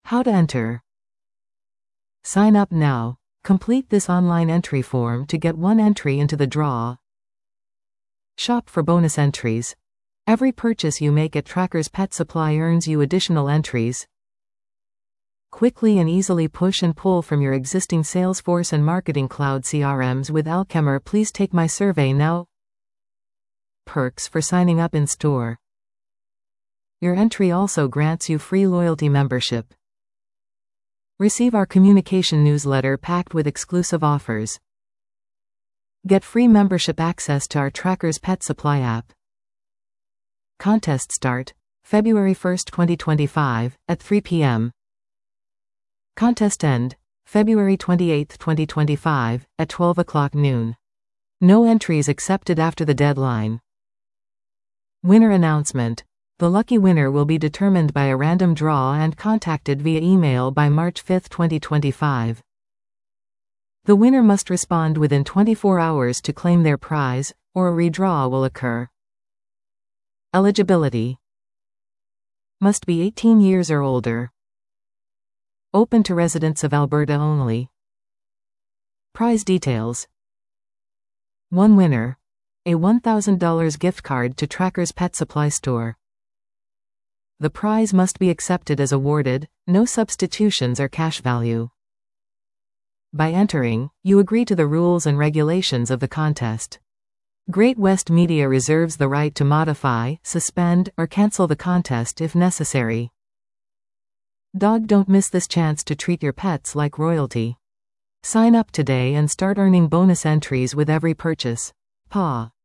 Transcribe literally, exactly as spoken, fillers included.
How to enter. Sign up now. Complete this online entry form to get one entry into the draw. Shop for bonus entries. Every purchase you make at Trackers Pet Supply earns you additional entries. Quickly and easily push and pull from your existing Salesforce and Marketing Cloud C R Ms with Alchemer. Please take my survey now. Perks for signing up in store. Your entry also grants you free loyalty membership. Receive our communication newsletter packed with exclusive offers. Get free membership access to our Trackers Pet Supply app. Contest start February first, twenty twenty-five, at three p m Contest end February twenty-eighth, twenty twenty-five, at twelve o'clock noon. No entries accepted after the deadline. Winner announcement. The lucky winner will be determined by a random draw and contacted via email by March fifth, twenty twenty-five. The winner must respond within twenty-four hours to claim their prize, or a redraw will occur. Eligibility. Must be eighteen years or older. Open to residents of Alberta only. Prize details. One winner. A one thousand dollars gift card to Trackers Pet Supply Store. The prize must be accepted as awarded, no substitutions or cash value. By entering, you agree to the rules and regulations of the contest. Great West Media reserves the right to modify, suspend, or cancel the contest if necessary. Dog, don't miss this chance to treat your pets like royalty. Sign up today and start earning bonus entries with every purchase. Paw.